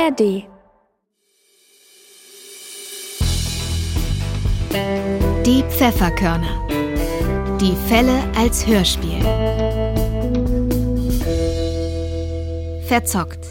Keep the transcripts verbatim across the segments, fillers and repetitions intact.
R D. Die Pfefferkörner. Die Fälle als Hörspiel. Verzockt.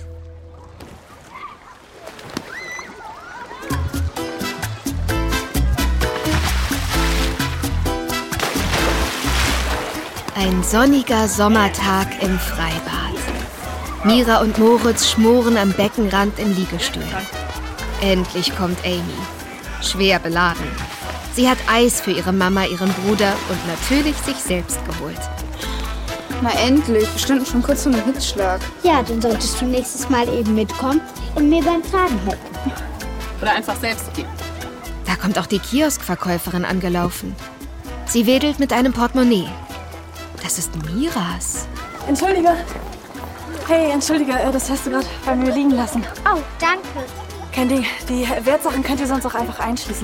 Ein sonniger Sommertag im Freibad. Mira und Moritz schmoren am Beckenrand in Liegestühlen. Endlich kommt Amy. Schwer beladen. Sie hat Eis für ihre Mama, ihren Bruder und natürlich sich selbst geholt. Na endlich, bestimmt schon kurz vor einem Hitzschlag. Ja, dann solltest du nächstes Mal eben mitkommen und mir beim Tragen helfen. Oder einfach selbst gehen. Da kommt auch die Kioskverkäuferin angelaufen. Sie wedelt mit einem Portemonnaie. Das ist Miras. Entschuldige. Hey, entschuldige, das hast du gerade bei mir liegen lassen. Oh, danke. Kein Ding. Die Wertsachen könnt ihr sonst auch einfach einschließen.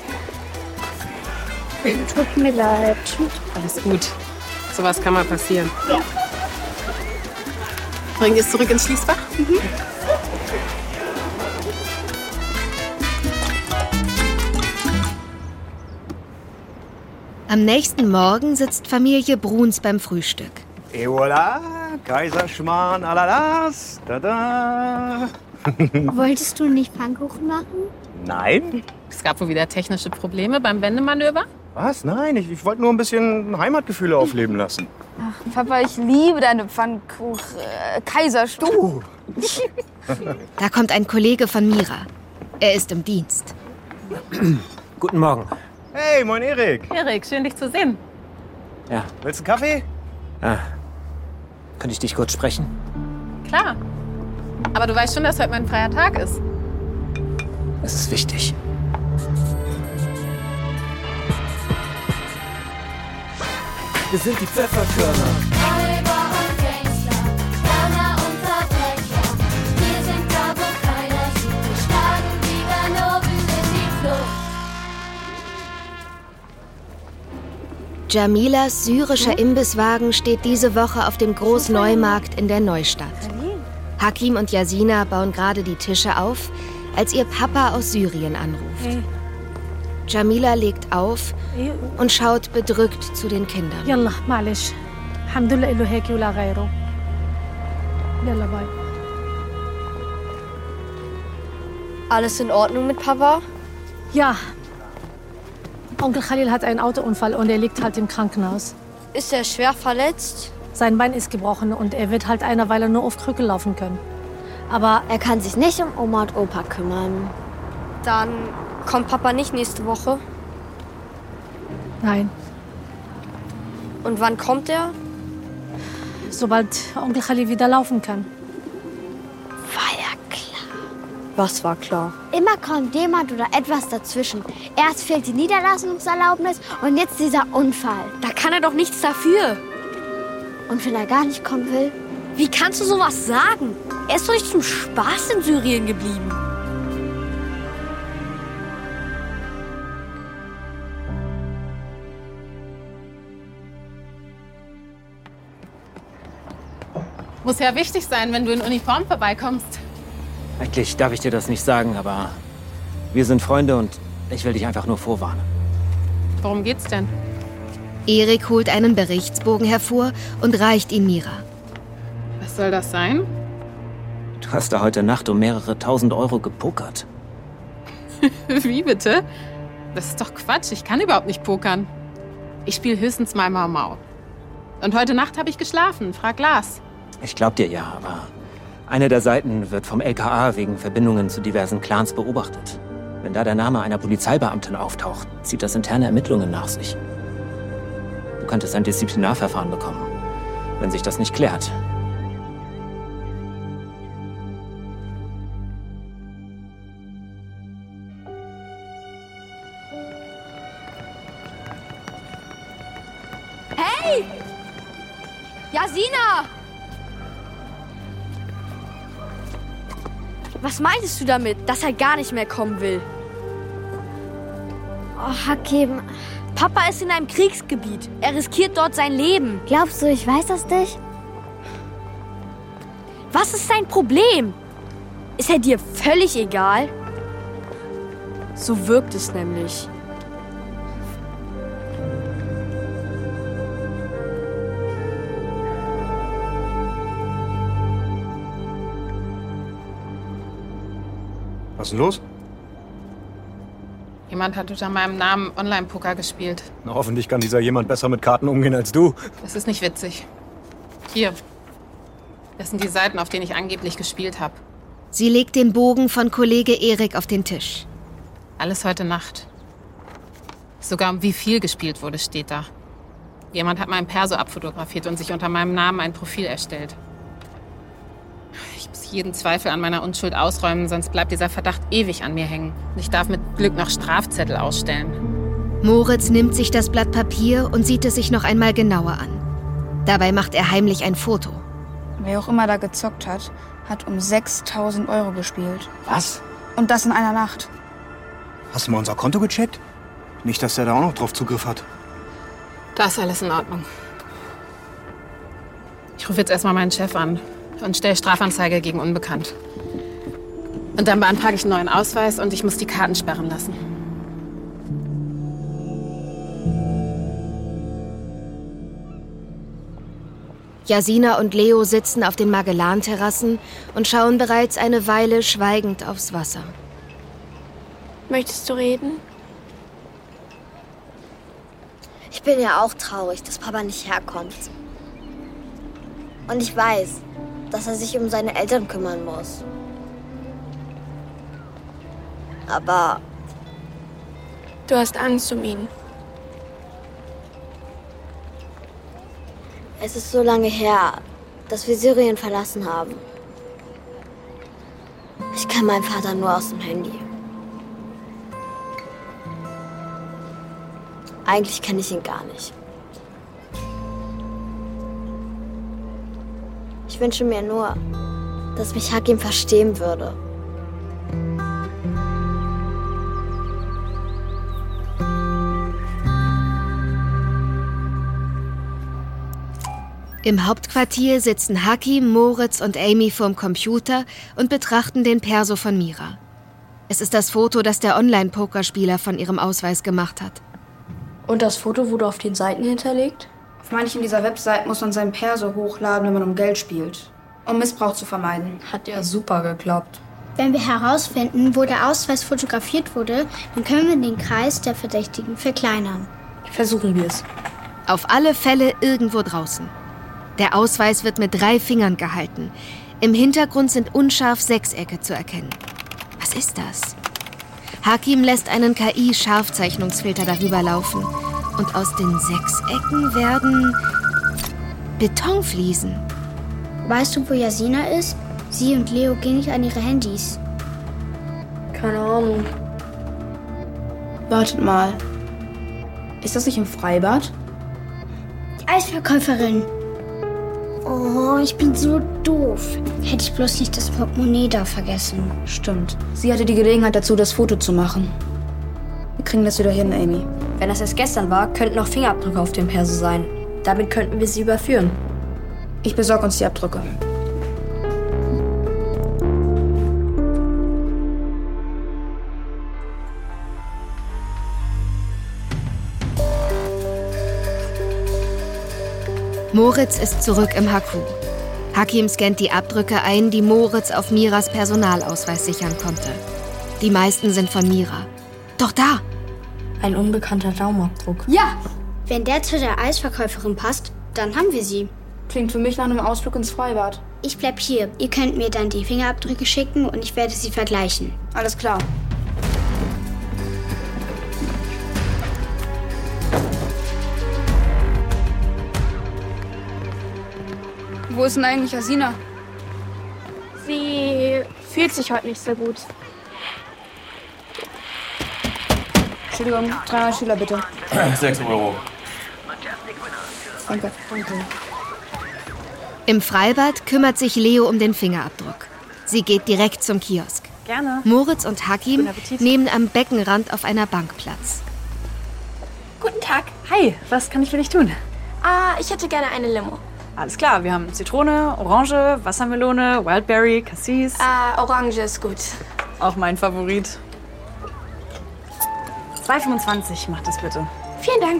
Tut mir leid. Alles gut. Sowas kann mal passieren. Ja. Bringen wir es zurück ins Schließfach? Mhm. Am nächsten Morgen sitzt Familie Bruns beim Frühstück. Et voilà, Kaiserschmarrn à la las, da da. Wolltest du nicht Pfannkuchen machen? Nein. Es gab wohl wieder technische Probleme beim Wendemanöver. Was? Nein, ich, ich wollte nur ein bisschen Heimatgefühle aufleben lassen. Ach, Papa, ich liebe deine Pfannkuchen. Äh, Kaiserstuhl. Da kommt ein Kollege von Mira. Er ist im Dienst. Guten Morgen. Hey, moin Erik. Erik, schön dich zu sehen. Ja. Willst du einen Kaffee? Ah. Könnte ich dich kurz sprechen? Klar. Aber du weißt schon, dass heute mein freier Tag ist. Es ist wichtig. Wir sind die Pfefferkörner. Räuber und Gangster, Gauner und Verbrecher. Wir sind da, wo keiner sieht. Wir schlagen wie Ganoven in die Flucht. Jamilas syrischer Imbisswagen steht diese Woche auf dem Großneumarkt in der Neustadt. Hakim und Yasina bauen gerade die Tische auf, als ihr Papa aus Syrien anruft. Jamila legt auf und schaut bedrückt zu den Kindern. Yalla, معلش. الحمد لله إله هيك ولا غيره. Yalla, bye. Alles in Ordnung mit Papa? Ja. Onkel Khalil hat einen Autounfall und er liegt halt im Krankenhaus. Ist er schwer verletzt? Sein Bein ist gebrochen und er wird halt eine Weile nur auf Krücke laufen können. Aber Er kann sich nicht um Oma und Opa kümmern. dann kommt Papa nicht nächste Woche. nein, Und wann kommt er? sobald Onkel Khalil wieder laufen kann. War ja klar. Was war klar? Immer kommt jemand oder etwas dazwischen. Erst fehlt die Niederlassungserlaubnis und jetzt dieser Unfall. Da kann er doch nichts dafür. Und wenn er gar nicht kommen will? Wie kannst du sowas sagen? Er ist doch nicht zum Spaß in Syrien geblieben. Muss ja wichtig sein, wenn du in Uniform vorbeikommst. Eigentlich darf ich dir das nicht sagen, aber wir sind Freunde und ich will dich einfach nur vorwarnen. Worum geht's denn? Erik holt einen Berichtsbogen hervor und reicht ihn Mira. Was soll das sein? Du hast da heute Nacht um mehrere tausend Euro gepokert. Wie bitte? Das ist doch Quatsch. Ich kann überhaupt nicht pokern. Ich spiele höchstens mal Mau Mau. Und heute Nacht habe ich geschlafen. Frag Lars. Ich glaub dir ja, aber eine der Seiten wird vom L K A wegen Verbindungen zu diversen Clans beobachtet. Wenn da der Name einer Polizeibeamtin auftaucht, zieht das interne Ermittlungen nach sich. Du könntest ein Disziplinarverfahren bekommen, wenn sich das nicht klärt. Hey! Yasina! Was meintest du damit, dass er gar nicht mehr kommen will? Oh, Hakim, Papa ist in einem Kriegsgebiet. Er riskiert dort sein Leben. glaubst du, ich weiß das nicht? Was ist sein Problem? Ist er dir völlig egal? So wirkt es nämlich. Was ist denn los? Jemand hat unter meinem Namen Online-Poker gespielt. Na, hoffentlich kann dieser jemand besser mit Karten umgehen als du. Das ist nicht witzig. Hier. Das sind die Seiten, auf denen ich angeblich gespielt habe. Sie legt den Bogen von Kollege Erik auf den Tisch. Alles heute Nacht. Sogar um wie viel gespielt wurde, steht da. Jemand hat meinen Perso abfotografiert und sich unter meinem Namen ein Profil erstellt. Ich muss jeden Zweifel an meiner Unschuld ausräumen, sonst bleibt dieser Verdacht ewig an mir hängen. Und ich darf mit Glück noch Strafzettel ausstellen. Moritz nimmt sich das Blatt Papier und sieht es sich noch einmal genauer an. Dabei macht er heimlich ein Foto. Wer auch immer da gezockt hat, hat um sechstausend Euro gespielt. Was? Und das in einer Nacht. Hast du mal unser Konto gecheckt? Nicht, dass der da auch noch drauf Zugriff hat. Da ist alles in Ordnung. Ich rufe jetzt erstmal meinen Chef an und stelle Strafanzeige gegen Unbekannt. Und dann beantrage ich einen neuen Ausweis und ich muss die Karten sperren lassen. Jasina und Leo sitzen auf den Magellan-Terrassen und schauen bereits eine Weile schweigend aufs Wasser. Möchtest du reden? Ich bin ja auch traurig, dass Papa nicht herkommt. Und ich weiß, dass er sich um seine Eltern kümmern muss. Aber Du hast Angst um ihn. es ist so lange her, dass wir Syrien verlassen haben. Ich kenne meinen Vater nur aus dem Handy. Eigentlich kenne ich ihn gar nicht. Ich wünsche mir nur, dass mich Hakim verstehen würde. Im Hauptquartier sitzen Hakim, Moritz und Amy vorm Computer und betrachten den Perso von Mira. Es ist das Foto, das der Online-Pokerspieler von ihrem Ausweis gemacht hat. Und das Foto wurde auf den Seiten hinterlegt? Auf manchen dieser Webseiten muss man seinen Perso hochladen, wenn man um Geld spielt. Um Missbrauch zu vermeiden. Hat ja super geklappt. Wenn wir herausfinden, wo der Ausweis fotografiert wurde, dann können wir den Kreis der Verdächtigen verkleinern. Versuchen wir es. Auf alle Fälle irgendwo draußen. Der Ausweis wird mit drei Fingern gehalten. Im Hintergrund sind unscharf Sechsecke zu erkennen. Was ist das? Hakim lässt einen K I-Scharfzeichnungsfilter darüber laufen. Und aus den Sechsecken werden Betonfliesen. Weißt du, wo Jasina ist? Sie und Leo gehen nicht an ihre Handys. Keine Ahnung. Wartet mal. Ist das nicht im Freibad? Die Eisverkäuferin. Oh, ich bin so doof. Hätte ich bloß nicht das Portemonnaie da vergessen. Stimmt. Sie hatte die Gelegenheit dazu, das Foto zu machen. Wir kriegen das wieder hin, Amy. Wenn das erst gestern war, könnten noch Fingerabdrücke auf dem Perso sein. Damit könnten wir sie überführen. Ich besorge uns die Abdrücke. Moritz ist zurück im Haku. Hakim scannt die Abdrücke ein, die Moritz auf Miras Personalausweis sichern konnte. Die meisten sind von Mira. Doch da! Ein unbekannter Daumenabdruck. Ja! Wenn der zu der Eisverkäuferin passt, dann haben wir sie. Klingt für mich nach einem Ausflug ins Freibad. Ich bleib hier. Ihr könnt mir dann die Fingerabdrücke schicken und ich werde sie vergleichen. Alles klar. Wo ist denn eigentlich Jasina? Sie fühlt sich heute nicht so gut. Entschuldigung, dreimal Schüler bitte. Sechs Euro. Danke. Danke. Im Freibad kümmert sich Leo um den Fingerabdruck. Sie geht direkt zum Kiosk. Gerne. Moritz und Hakim nehmen am Beckenrand auf einer Bank Platz. Guten Tag. Hi, was kann ich für dich tun? Ah, ich hätte gerne eine Limo. Alles klar, wir haben Zitrone, Orange, Wassermelone, Wildberry, Cassis. Äh, Orange ist gut. Auch mein Favorit. zwei fünfundzwanzig, macht das bitte. Vielen Dank.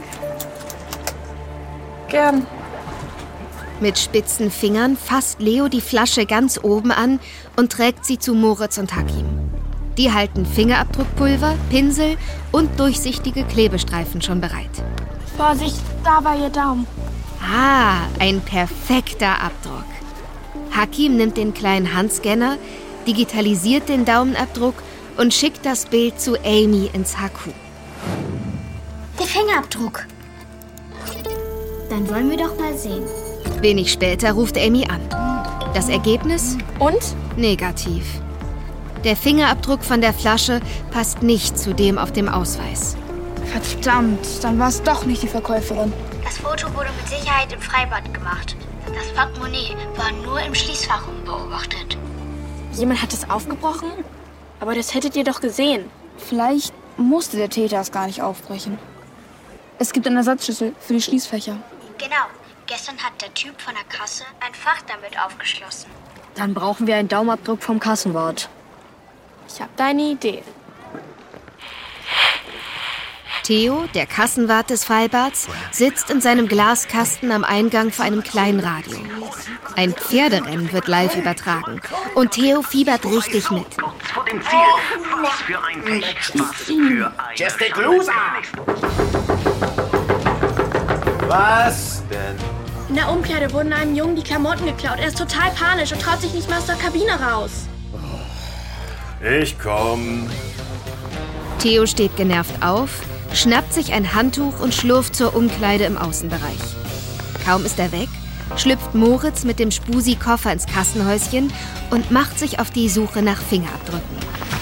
Gern. Mit spitzen Fingern fasst Leo die Flasche ganz oben an und trägt sie zu Moritz und Hakim. Die halten Fingerabdruckpulver, Pinsel und durchsichtige Klebestreifen schon bereit. Vorsicht, da war Ihr Daumen. Ah, ein perfekter Abdruck. Hakim nimmt den kleinen Handscanner, digitalisiert den Daumenabdruck und schickt das Bild zu Amy ins H Q. Der Fingerabdruck. Dann wollen wir doch mal sehen. Wenig später ruft Amy an. Das Ergebnis? Und? Negativ. Der Fingerabdruck von der Flasche passt nicht zu dem auf dem Ausweis. Verdammt, dann war es doch nicht die Verkäuferin. Das Foto wurde mit Sicherheit im Freibad gemacht. Das Portemonnaie war nur im Schließfach unbeobachtet. Jemand hat es aufgebrochen? Aber das hättet ihr doch gesehen. Vielleicht musste der Täter es gar nicht aufbrechen. Es gibt einen Ersatzschlüssel für die Schließfächer. Genau. Gestern hat der Typ von der Kasse ein Fach damit aufgeschlossen. Dann brauchen wir einen Daumenabdruck vom Kassenwart. Ich habe da eine Idee. Theo, der Kassenwart des Freibads, sitzt in seinem Glaskasten am Eingang vor einem kleinen Radio. Ein Pferderennen wird live übertragen und Theo fiebert richtig mit. Vor dem Ziel. Was für ein Pech. Was für ein Justic Loser! Was denn? In der Umkleide wurden einem Jungen die Klamotten geklaut. Er ist total panisch und traut sich nicht mehr aus der Kabine raus. Ich komm. Theo steht genervt auf, schnappt sich ein Handtuch und schlurft zur Umkleide im Außenbereich. Kaum ist er weg, schlüpft Moritz mit dem Spusi-Koffer ins Kassenhäuschen und macht sich auf die Suche nach Fingerabdrücken.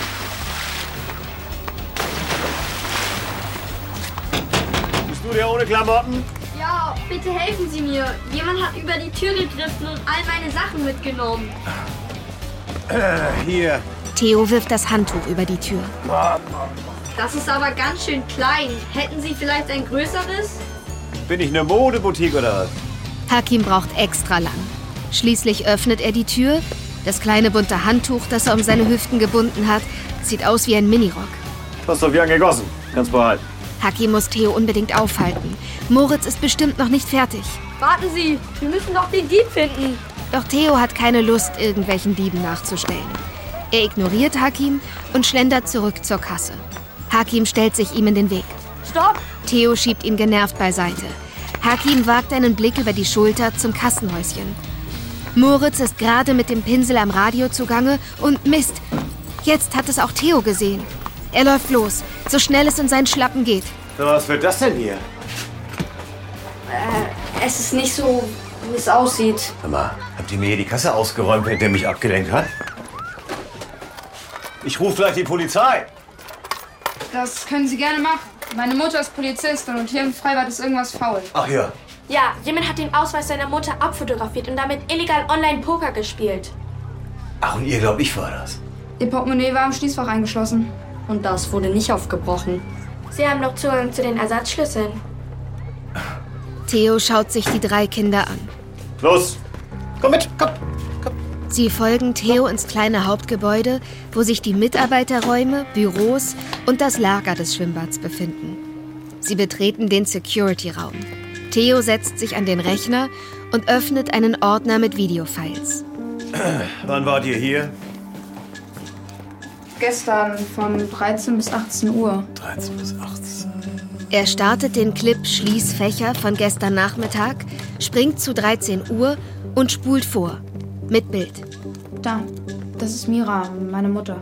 Bist du der ohne Klamotten? Ja, bitte helfen Sie mir. Jemand hat über die Tür gegriffen und all meine Sachen mitgenommen. Äh, hier. Theo wirft das Handtuch über die Tür. Das ist aber ganz schön klein. Hätten Sie vielleicht ein größeres? Bin ich eine Modeboutique oder was? Hakim braucht extra lang. Schließlich öffnet er die Tür. Das kleine bunte Handtuch, das er um seine Hüften gebunden hat, sieht aus wie ein Minirock. Das ist doch wie angegossen. Kannst behalten. Hakim muss Theo unbedingt aufhalten. Moritz ist bestimmt noch nicht fertig. Warten Sie, wir müssen doch den Dieb finden. Doch Theo hat keine Lust, irgendwelchen Dieben nachzustellen. Er ignoriert Hakim und schlendert zurück zur Kasse. Hakim stellt sich ihm in den Weg. Stopp! Theo schiebt ihn genervt beiseite. Hakim wagt einen Blick über die Schulter zum Kassenhäuschen. Moritz ist gerade mit dem Pinsel am Radio zugange und Mist. Jetzt hat es auch Theo gesehen. Er läuft los, so schnell es in seinen Schlappen geht. So, was wird das denn hier? Äh, es ist nicht so, wie es aussieht. Sag mal, habt ihr mir hier die Kasse ausgeräumt, während der mich abgelenkt hat? Ich rufe gleich die Polizei. Das können Sie gerne machen. Meine Mutter ist Polizistin und hier im Freibad ist irgendwas faul. Ach ja. Ja, jemand hat den Ausweis seiner Mutter abfotografiert und damit illegal Online-Poker gespielt. Ach, und ihr glaubt, ich war das? Ihr Portemonnaie war im Schließfach eingeschlossen. Und das wurde nicht aufgebrochen. Sie haben doch Zugang zu den Ersatzschlüsseln. Theo schaut sich die drei Kinder an. Los, komm mit, komm. Sie folgen Theo ins kleine Hauptgebäude, wo sich die Mitarbeiterräume, Büros und das Lager des Schwimmbads befinden. Sie betreten den Security-Raum. Theo setzt sich an den Rechner und öffnet einen Ordner mit Videofiles. Wann wart ihr hier? Gestern von dreizehn bis achtzehn Uhr. dreizehn bis achtzehn. Er startet den Clip Schließfächer von gestern Nachmittag, springt zu dreizehn Uhr und spult vor. Mit Bild. Da, das ist Mira, meine Mutter.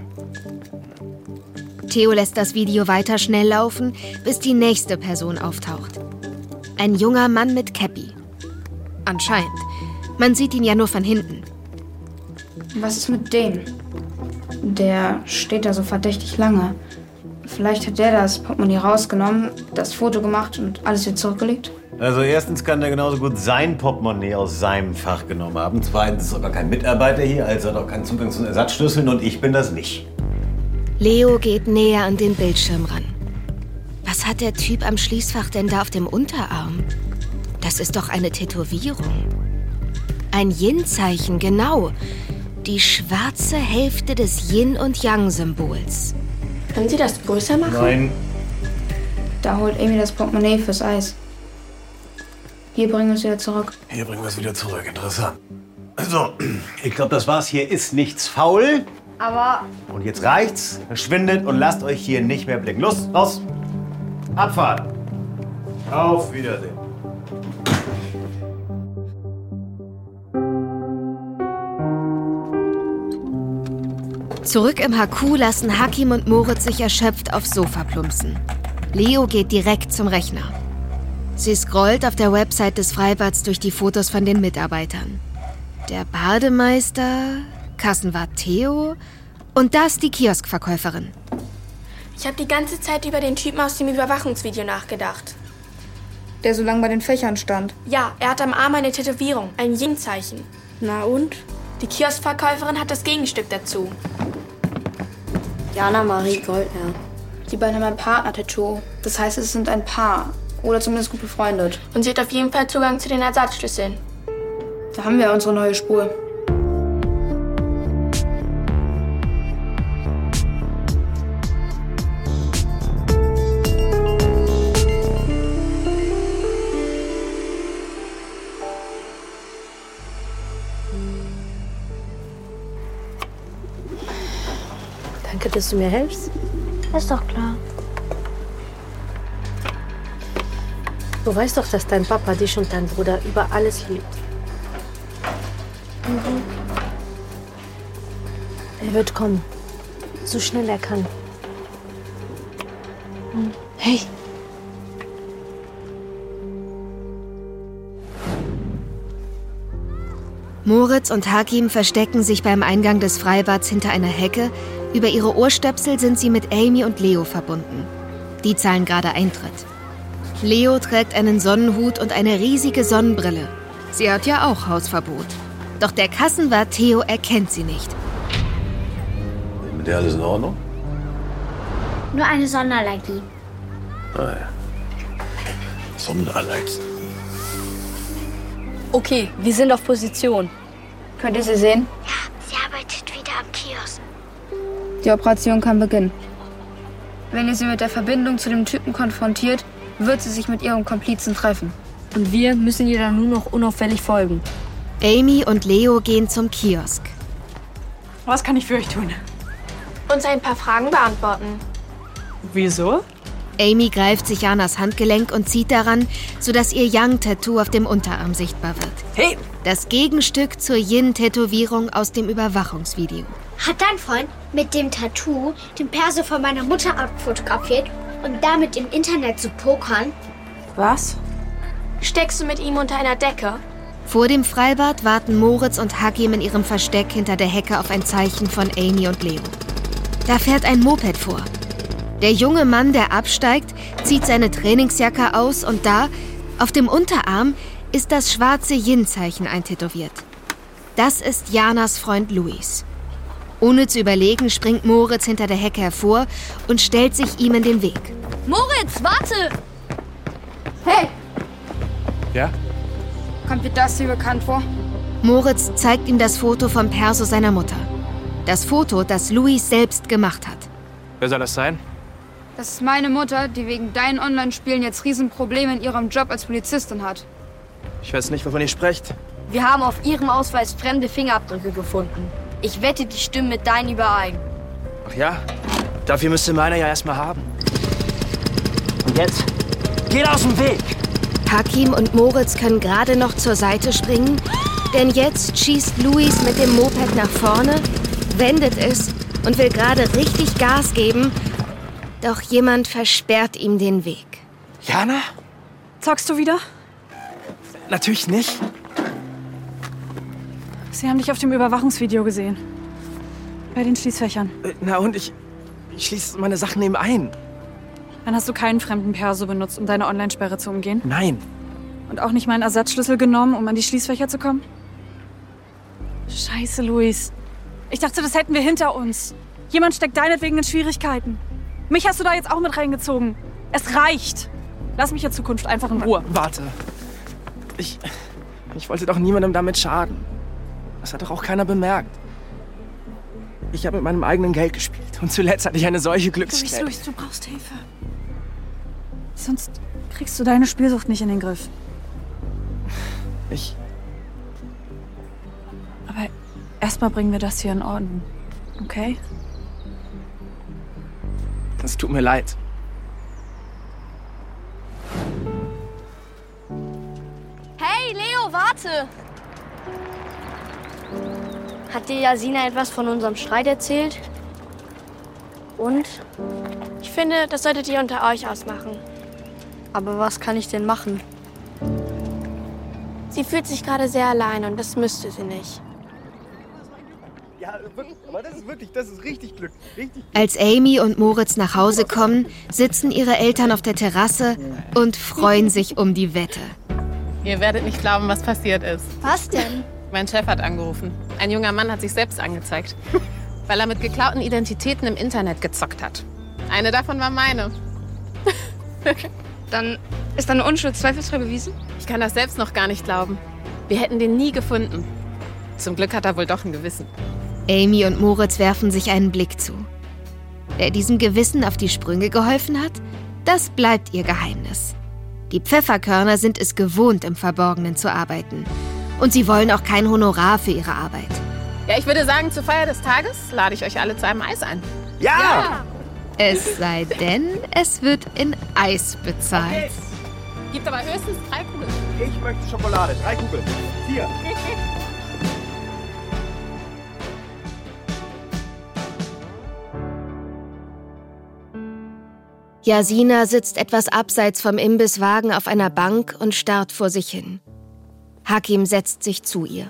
Theo lässt das Video weiter schnell laufen, bis die nächste Person auftaucht. Ein junger Mann mit Käppi. Anscheinend. Man sieht ihn ja nur von hinten. Was ist mit dem? Der steht da so verdächtig lange. Vielleicht hat der das Portemonnaie rausgenommen, das Foto gemacht und alles wieder zurückgelegt. Also erstens kann der genauso gut sein Portemonnaie aus seinem Fach genommen haben. Zweitens ist er gar kein Mitarbeiter hier, also hat auch keinen Zugang zu den Ersatzschlüsseln und ich bin das nicht. Leo geht näher an den Bildschirm ran. Was hat der Typ am Schließfach denn da auf dem Unterarm? Das ist doch eine Tätowierung. Ein Yin-Zeichen, genau. Die schwarze Hälfte des Yin- und Yang-Symbols. Können Sie das größer machen? Nein. Da holt Amy das Portemonnaie fürs Eis. Hier bringen wir es wieder zurück. Hier bringen wir es wieder zurück. Interessant. So, ich glaube, das war's. Hier ist nichts faul. Aber Und jetzt reicht's. Verschwindet und lasst euch hier nicht mehr blicken. Los, raus. Abfahrt. Auf Wiedersehen. Zurück im H Q lassen Hakim und Moritz sich erschöpft aufs Sofa plumpsen. Leo geht direkt zum Rechner. Sie scrollt auf der Website des Freibads durch die Fotos von den Mitarbeitern. Der Bademeister, Kassenwart Theo und das die Kioskverkäuferin. Ich habe die ganze Zeit über den Typen aus dem Überwachungsvideo nachgedacht. der so lange bei den Fächern stand. Ja, er hat am Arm eine Tätowierung, ein Yin-Zeichen. Na und? Die Kioskverkäuferin hat das Gegenstück dazu. Jana Marie Goldner. Die beiden haben ein Partner-Tattoo. Das heißt, es sind ein Paar. Oder zumindest gut befreundet. Und sie hat auf jeden Fall Zugang zu den Ersatzschlüsseln. Da haben wir unsere neue Spur. Danke, dass du mir hilfst. Ist doch klar. Du weißt doch, dass dein Papa dich und dein Bruder über alles liebt. Mhm. Er wird kommen. So schnell er kann. Mhm. Hey. Moritz und Hakim verstecken sich beim Eingang des Freibads hinter einer Hecke. Über ihre Ohrstöpsel sind sie mit Amy und Leo verbunden. Die zahlen gerade Eintritt. Leo trägt einen Sonnenhut und eine riesige Sonnenbrille. Sie hat ja auch Hausverbot. Doch der Kassenwart Theo erkennt sie nicht. Ist mit der alles in Ordnung? Nur eine Sonnenallergie. Ah ja. Sonnenallergie. Okay, wir sind auf Position. Könnt ihr sie sehen? Ja, sie arbeitet wieder am Kiosk. Die Operation kann beginnen. Wenn ihr sie mit der Verbindung zu dem Typen konfrontiert, wird sie sich mit ihrem Komplizen treffen. Und wir müssen ihr dann nur noch unauffällig folgen. Amy und Leo gehen zum Kiosk. Was kann ich für euch tun? Uns ein paar Fragen beantworten. Wieso? Amy greift sich Janas Handgelenk und zieht daran, sodass ihr Yang-Tattoo auf dem Unterarm sichtbar wird. Hey! Das Gegenstück zur Yin-Tätowierung aus dem Überwachungsvideo. Hat dein Freund mit dem Tattoo den Perso von meiner Mutter abfotografiert und damit im Internet zu pokern? Was? Steckst du mit ihm unter einer Decke? Vor dem Freibad warten Moritz und Hakim in ihrem Versteck hinter der Hecke auf ein Zeichen von Amy und Leo. Da fährt ein Moped vor. Der junge Mann, der absteigt, zieht seine Trainingsjacke aus und da, auf dem Unterarm, ist das schwarze Yin-Zeichen eintätowiert. Das ist Janas Freund Luis. Ohne zu überlegen, springt Moritz hinter der Hecke hervor und stellt sich ihm in den Weg. Moritz, warte! Hey! Ja? Kommt dir das hier bekannt vor? Moritz zeigt ihm das Foto vom Perso seiner Mutter. Das Foto, das Luis selbst gemacht hat. Wer soll das sein? Das ist meine Mutter, die wegen deinen Online-Spielen jetzt Riesenprobleme in ihrem Job als Polizistin hat. Ich weiß nicht, wovon ihr sprecht. Wir haben auf ihrem Ausweis fremde Fingerabdrücke gefunden. Ich wette, die stimmen mit deinen überein. Ach ja? Dafür müsste meiner ja erstmal haben. Und jetzt? Geht aus dem Weg! Hakim und Moritz können gerade noch zur Seite springen, denn jetzt schießt Luis mit dem Moped nach vorne, wendet es und will gerade richtig Gas geben, doch jemand versperrt ihm den Weg. Jana? Zockst du wieder? Natürlich nicht. Sie haben dich auf dem Überwachungsvideo gesehen. Bei den Schließfächern. Äh, Na und ich, ich schließe meine Sachen eben ein. Dann hast du keinen fremden Perso benutzt, um deine Online-Sperre zu umgehen? Nein. Und auch nicht meinen Ersatzschlüssel genommen, um an die Schließfächer zu kommen? Scheiße, Luis. Ich dachte, das hätten wir hinter uns. Jemand steckt deinetwegen in Schwierigkeiten. Mich hast du da jetzt auch mit reingezogen. Es reicht. Lass mich in Zukunft einfach in Ruhe. Warte. Ich, Ich wollte doch niemandem damit schaden. Das hat doch auch keiner bemerkt. Ich habe mit meinem eigenen Geld gespielt. Und zuletzt hatte ich eine solche Glücksstelle. Luis, Luis, du brauchst Hilfe. Sonst kriegst du deine Spielsucht nicht in den Griff. Ich... Aber erstmal bringen wir das hier in Ordnung. Okay? Es tut mir leid. Hey, Leo, warte! Hat dir Jasina etwas von unserem Streit erzählt? Und? Ich finde, das solltet ihr unter euch ausmachen. Aber was kann ich denn machen? Sie fühlt sich gerade sehr allein und das müsste sie nicht. Ja, wirklich, aber das ist wirklich, das ist richtig Glück. Richtig. Als Amy und Moritz nach Hause kommen, sitzen ihre Eltern auf der Terrasse und freuen sich um die Wette. Ihr werdet nicht glauben, was passiert ist. Was denn? Mein Chef hat angerufen. Ein junger Mann hat sich selbst angezeigt, weil er mit geklauten Identitäten im Internet gezockt hat. Eine davon war meine. Dann ist deine Unschuld zweifelsfrei bewiesen? Ich kann das selbst noch gar nicht glauben. Wir hätten den nie gefunden. Zum Glück hat er wohl doch ein Gewissen. Amy und Moritz werfen sich einen Blick zu. Wer diesem Gewissen auf die Sprünge geholfen hat, das bleibt ihr Geheimnis. Die Pfefferkörner sind es gewohnt, im Verborgenen zu arbeiten. Und sie wollen auch kein Honorar für ihre Arbeit. Ja, ich würde sagen, zur Feier des Tages lade ich euch alle zu einem Eis ein. Ja! ja. Es sei denn, es wird in Eis bezahlt. Okay. Gibt aber höchstens drei Kugeln. Ich möchte Schokolade. Drei Kugeln. Vier. Jasina sitzt etwas abseits vom Imbisswagen auf einer Bank und starrt vor sich hin. Hakim setzt sich zu ihr.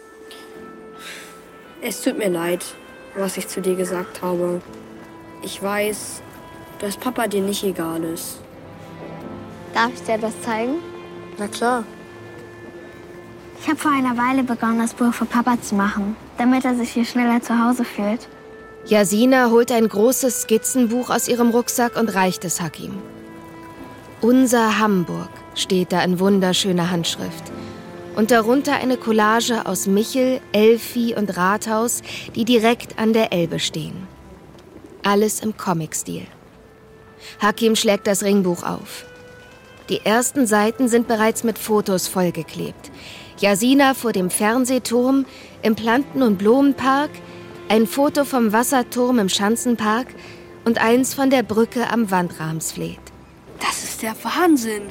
Es tut mir leid, was ich zu dir gesagt habe. Ich weiß, dass Papa dir nicht egal ist. Darf ich dir das zeigen? Na klar. Ich habe vor einer Weile begonnen, das Buch für Papa zu machen, damit er sich hier schneller zu Hause fühlt. Jasina holt ein großes Skizzenbuch aus ihrem Rucksack und reicht es Hakim. Unser Hamburg steht da in wunderschöner Handschrift. Und darunter eine Collage aus Michel, Elfi und Rathaus, die direkt an der Elbe stehen. Alles im Comic-Stil. Hakim schlägt das Ringbuch auf. Die ersten Seiten sind bereits mit Fotos vollgeklebt. Jasina vor dem Fernsehturm, im Planten- und Blumenpark, ein Foto vom Wasserturm im Schanzenpark und eins von der Brücke am Wandramsfleet. Das ist der Wahnsinn.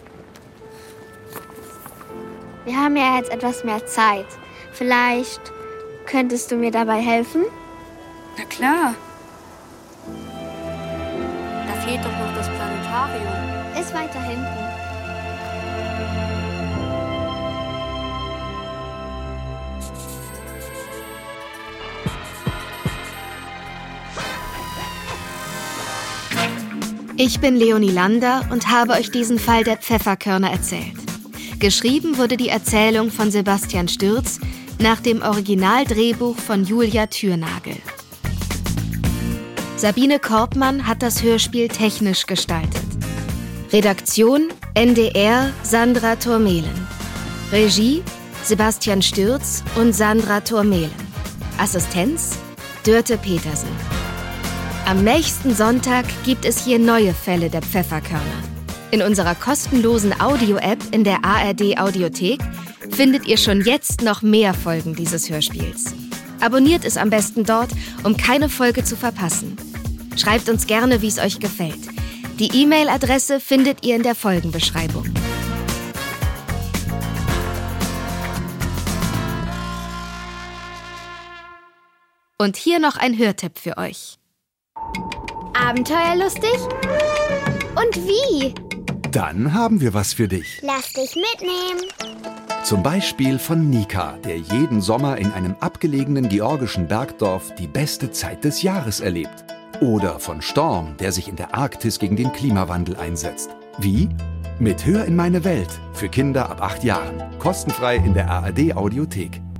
Wir haben ja jetzt etwas mehr Zeit. Vielleicht könntest du mir dabei helfen? Na klar. Da fehlt doch noch das Planetarium. Ist weiter hinten. Ich bin Leonie Lander und habe euch diesen Fall der Pfefferkörner erzählt. Geschrieben wurde die Erzählung von Sebastian Stürz nach dem Originaldrehbuch von Julia Thürnagel. Sabine Korbmann hat das Hörspiel technisch gestaltet. Redaktion N D R Sandra Thormehlen. Regie Sebastian Stürz und Sandra Thormehlen. Assistenz Dörte Petersen. Am nächsten Sonntag gibt es hier neue Fälle der Pfefferkörner. In unserer kostenlosen Audio-App in der A R D-Audiothek findet ihr schon jetzt noch mehr Folgen dieses Hörspiels. Abonniert es am besten dort, um keine Folge zu verpassen. Schreibt uns gerne, wie es euch gefällt. Die E-Mail-Adresse findet ihr in der Folgenbeschreibung. Und hier noch ein Hörtipp für euch. Abenteuerlustig? Und wie? Dann haben wir was für dich. Lass dich mitnehmen. Zum Beispiel von Nika, der jeden Sommer in einem abgelegenen georgischen Bergdorf die beste Zeit des Jahres erlebt. Oder von Storm, der sich in der Arktis gegen den Klimawandel einsetzt. Wie? Mit Hör in meine Welt für Kinder ab acht Jahren. Kostenfrei in der A R D-Audiothek.